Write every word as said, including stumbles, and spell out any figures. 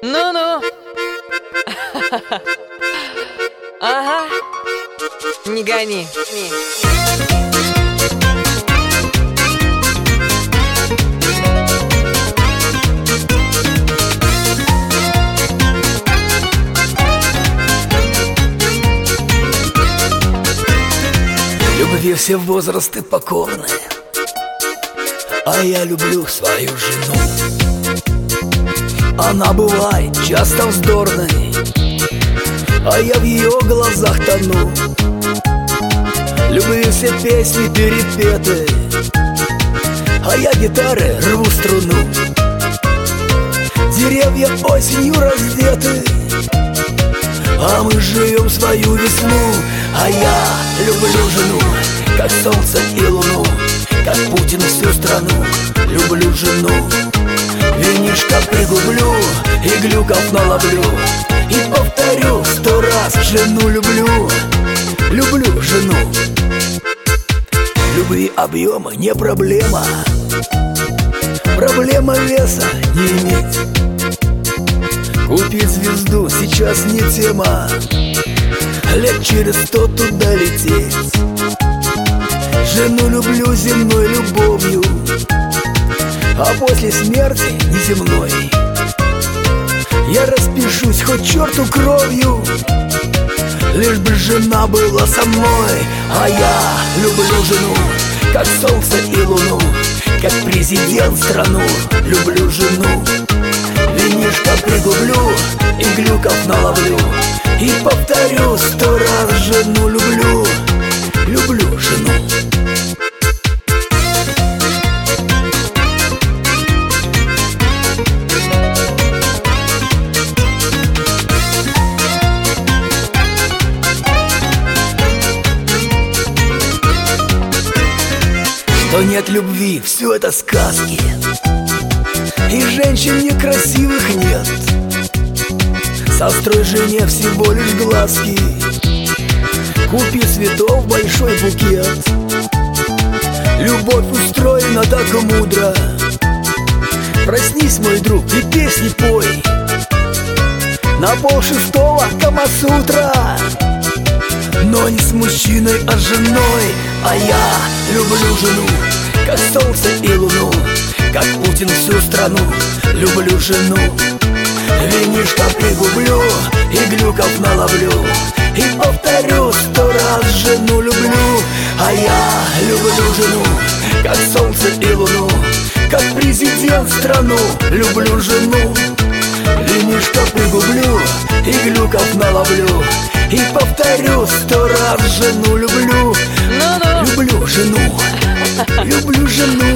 Ну-ну. Ага. Не гони. Любви все возрасты покорны, а я люблю свою жену. Она бывает часто вздорной, а я в ее глазах тону. Любви все песни перепеты, а я гитары рву струну. Деревья осенью раздеты, а мы живем свою весну. А я люблю жену, как солнце и луну, как Путин всю страну. Люблю жену, винишко пригублю и глюков наловлю. И повторю сто раз: жену люблю, люблю жену. Любви объема не проблема, проблема веса не иметь. Купить звезду сейчас не тема, лет через сто туда лететь. Жену люблю земной любовью, а после смерти неземной я распишусь хоть черту кровью, лишь бы жена была со мной. А я люблю жену, как солнце и луну, как президент страну. Люблю жену, винишко пригублю и глюков наловлю. И повторю сто раз: жену люблю, люблю жену. Что нет любви, все это сказки, и женщин некрасивых нет. Сострой жене всего лишь глазки, купи цветов большой букет. Любовь устроена так мудро, проснись, мой друг, и песни пой. На полшестого Камасутра, но не с мужчиной, а с женой. А я люблю жену, как солнце и луну, как Путин всю страну. Люблю жену, винишко пригублю и глюков наловлю. И повторю сто раз: жену люблю. А я люблю жену, как солнце и луну, как президент страну. Люблю жену, винишко пригублю и глюков наловлю. И повторю сто раз: жену люблю, люблю жену, люблю жену.